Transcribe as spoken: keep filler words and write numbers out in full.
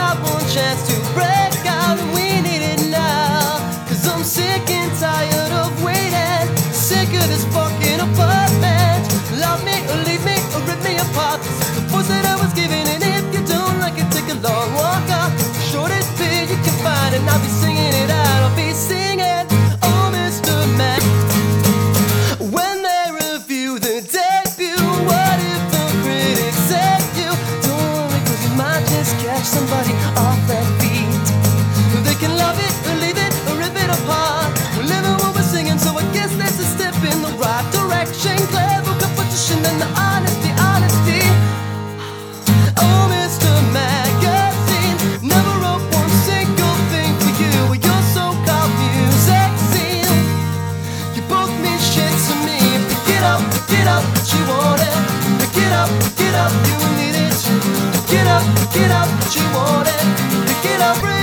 got one chance to break out, and we need it now. Cause I'm sick and tired of waiting, sick of this fucking apartment. Love me or leave me or rip me apart. This is the voice that I was giving, and if you don't like it, take a long walk out. The shortest bit you can find, and I'll be singing it out. I'll be singing, oh Mister Man. When they review the debut, what if the critics say you? Don't worry, cause you might just catch somebody off their feet. They can love it or leave it or rip it apart. We're living what we're singing, so I guess that's a step in the right direction. Clever competition and the honesty, honesty. Oh Mister Magazine, never wrote one single thing for you or your so-called music scene. You both mean shit to me. Pick it up, pick it up, you want it. Pick it up, pick it up, you need it. Pick it up, pick it up, you want it. Pick it up,